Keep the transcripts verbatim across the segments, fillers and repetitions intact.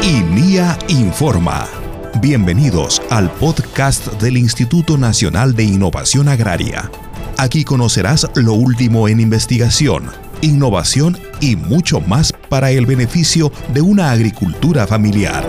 I N I A Informa. Bienvenidos al podcast del Instituto Nacional de Innovación Agraria. Aquí conocerás lo último en investigación, innovación y mucho más para el beneficio de una agricultura familiar.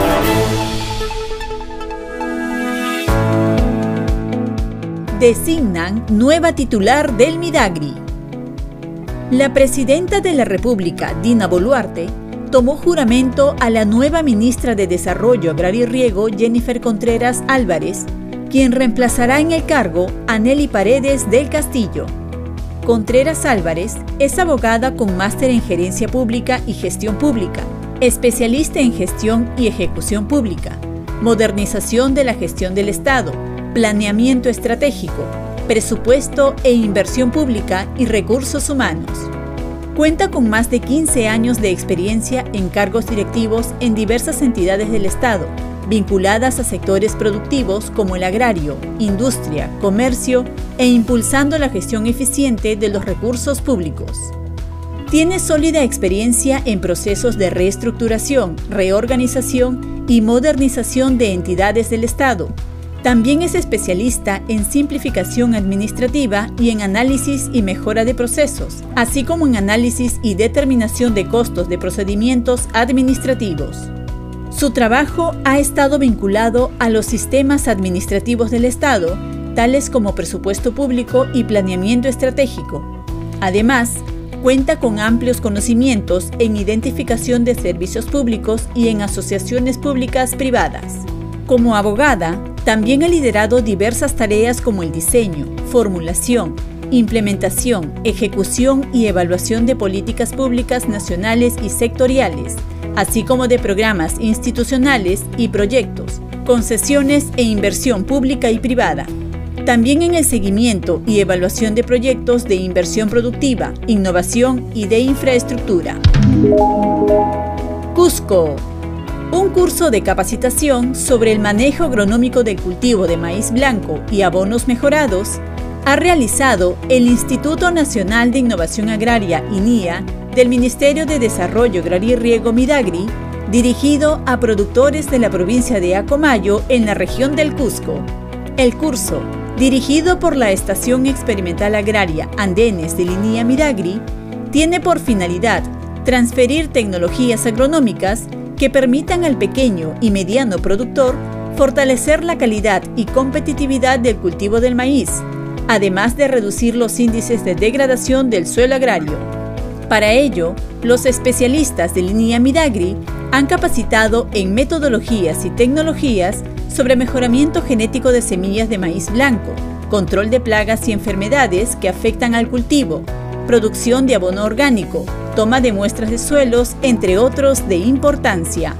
Designan nueva titular del Midagri. La presidenta de la República, Dina Boluarte, tomó juramento a la nueva ministra de Desarrollo Agrario y Riego, Jennifer Contreras Álvarez, quien reemplazará en el cargo a Nelly Paredes del Castillo. Contreras Álvarez es abogada con máster en Gerencia Pública y Gestión Pública, especialista en Gestión y Ejecución Pública, Modernización de la Gestión del Estado, Planeamiento Estratégico, Presupuesto e Inversión Pública y Recursos Humanos. Cuenta con más de quince años de experiencia en cargos directivos en diversas entidades del Estado, vinculadas a sectores productivos como el agrario, industria, comercio e impulsando la gestión eficiente de los recursos públicos. Tiene sólida experiencia en procesos de reestructuración, reorganización y modernización de entidades del Estado. También es especialista en simplificación administrativa y en análisis y mejora de procesos, así como en análisis y determinación de costos de procedimientos administrativos. Su trabajo ha estado vinculado a los sistemas administrativos del Estado, tales como presupuesto público y planeamiento estratégico. Además, cuenta con amplios conocimientos en identificación de servicios públicos y en asociaciones públicas privadas. Como abogada, también ha liderado diversas tareas como el diseño, formulación, implementación, ejecución y evaluación de políticas públicas nacionales y sectoriales, así como de programas institucionales y proyectos, concesiones e inversión pública y privada. También en el seguimiento y evaluación de proyectos de inversión productiva, innovación y de infraestructura. Cusco. Un curso de capacitación sobre el manejo agronómico del cultivo de maíz blanco y abonos mejorados ha realizado el Instituto Nacional de Innovación Agraria I N I A del Ministerio de Desarrollo Agrario y Riego Midagri, dirigido a productores de la provincia de Acomayo en la región del Cusco. El curso, dirigido por la Estación Experimental Agraria Andenes del I N I A Midagri, tiene por finalidad transferir tecnologías agronómicas que permitan al pequeño y mediano productor fortalecer la calidad y competitividad del cultivo del maíz, además de reducir los índices de degradación del suelo agrario. Para ello, los especialistas del I N I A Midagri han capacitado en metodologías y tecnologías sobre mejoramiento genético de semillas de maíz blanco, control de plagas y enfermedades que afectan al cultivo, producción de abono orgánico, toma de muestras de suelos, entre otros de importancia.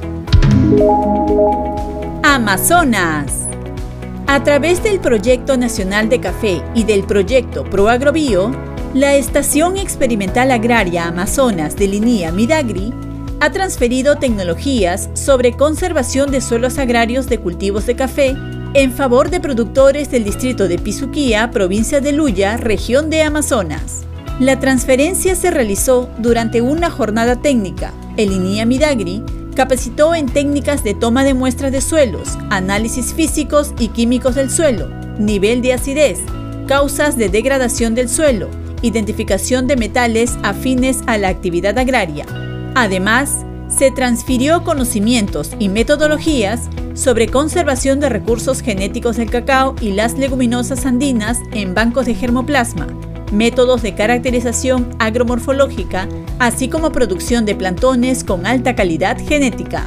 Amazonas. A través del Proyecto Nacional de Café y del Proyecto ProAgrobio, la Estación Experimental Agraria Amazonas del I N I A Midagri ha transferido tecnologías sobre conservación de suelos agrarios de cultivos de café en favor de productores del distrito de Pisuquía, provincia de Luya, región de Amazonas. La transferencia se realizó durante una jornada técnica. El I N I A Midagri capacitó en técnicas de toma de muestras de suelos, análisis físicos y químicos del suelo, nivel de acidez, causas de degradación del suelo, identificación de metales afines a la actividad agraria. Además, se transfirió conocimientos y metodologías sobre conservación de recursos genéticos del cacao y las leguminosas andinas en bancos de germoplasma, métodos de caracterización agromorfológica, así como producción de plantones con alta calidad genética.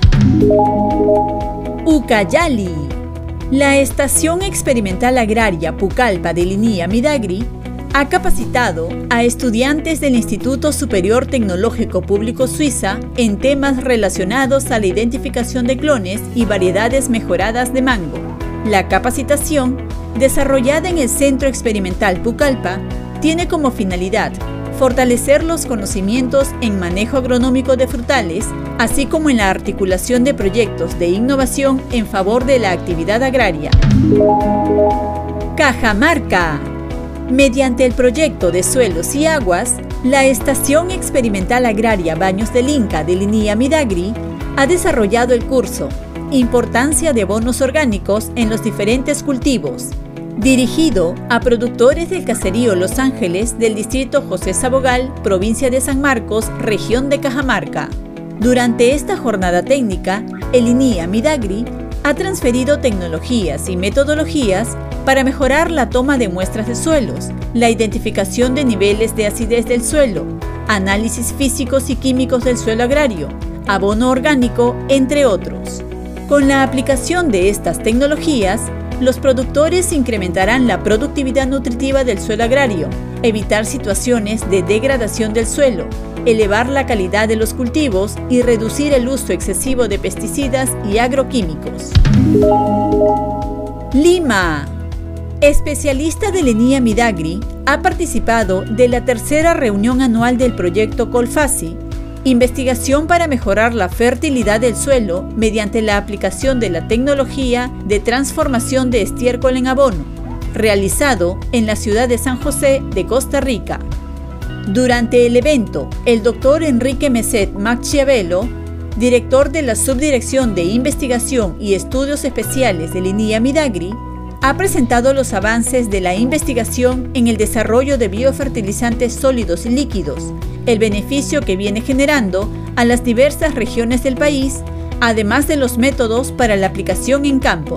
Ucayali. La Estación Experimental Agraria Pucallpa del I N I A Midagri ha capacitado a estudiantes del Instituto Superior Tecnológico Público Suiza en temas relacionados a la identificación de clones y variedades mejoradas de mango. La capacitación, desarrollada en el Centro Experimental Pucallpa, tiene como finalidad fortalecer los conocimientos en manejo agronómico de frutales, así como en la articulación de proyectos de innovación en favor de la actividad agraria. Cajamarca. Mediante el proyecto de suelos y aguas, la Estación Experimental Agraria Baños del Inca del I N I A Midagri ha desarrollado el curso Importancia de abonos orgánicos en los diferentes cultivos, dirigido a productores del caserío Los Ángeles del distrito José Sabogal, provincia de San Marcos, región de Cajamarca. Durante esta jornada técnica, el INIA Midagri ha transferido tecnologías y metodologías para mejorar la toma de muestras de suelos, la identificación de niveles de acidez del suelo, análisis físicos y químicos del suelo agrario, abono orgánico, entre otros. Con la aplicación de estas tecnologías, los productores incrementarán la productividad nutritiva del suelo agrario, evitar situaciones de degradación del suelo, elevar la calidad de los cultivos y reducir el uso excesivo de pesticidas y agroquímicos. Lima. Especialista del INIA Midagri ha participado de la tercera reunión anual del proyecto Colfasi, investigación para mejorar la fertilidad del suelo mediante la aplicación de la tecnología de transformación de estiércol en abono, realizado en la ciudad de San José de Costa Rica. Durante el evento, el doctor Enrique Meset Machiavelo, director de la Subdirección de Investigación y Estudios Especiales del INIA Midagri, ha presentado los avances de la investigación en el desarrollo de biofertilizantes sólidos y líquidos, el beneficio que viene generando a las diversas regiones del país, además de los métodos para la aplicación en campo.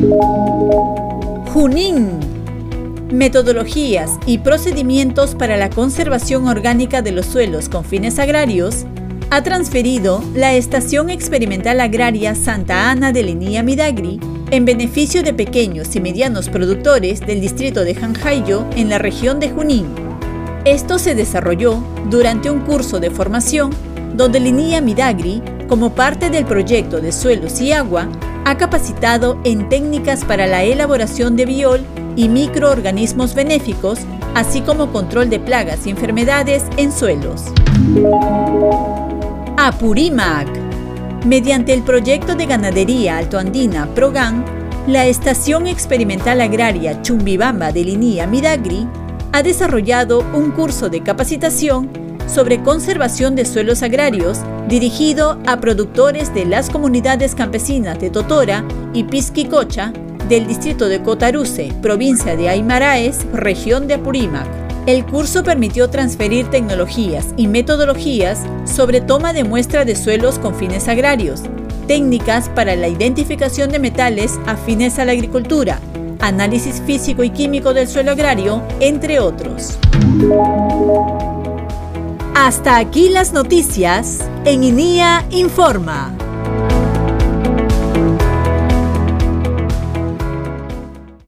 Junín. Metodologías y procedimientos para la conservación orgánica de los suelos con fines agrarios ha transferido la Estación Experimental Agraria Santa Ana del INIA Midagri en beneficio de pequeños y medianos productores del distrito de Janjayo en la región de Junín. Esto se desarrolló durante un curso de formación donde el INIA Midagri, como parte del proyecto de Suelos y Agua, ha capacitado en técnicas para la elaboración de biol y microorganismos benéficos, así como control de plagas y enfermedades en suelos. Apurímac. Mediante el proyecto de ganadería altoandina PROGAN, la Estación Experimental Agraria Chumbibamba del INIA Midagri ha desarrollado un curso de capacitación sobre conservación de suelos agrarios dirigido a productores de las comunidades campesinas de Totora y Pisquicocha del distrito de Cotaruce, provincia de Aymaraes, región de Apurímac. El curso permitió transferir tecnologías y metodologías sobre toma de muestra de suelos con fines agrarios, técnicas para la identificación de metales afines a la agricultura, análisis físico y químico del suelo agrario, entre otros. Hasta aquí las noticias en INIA Informa.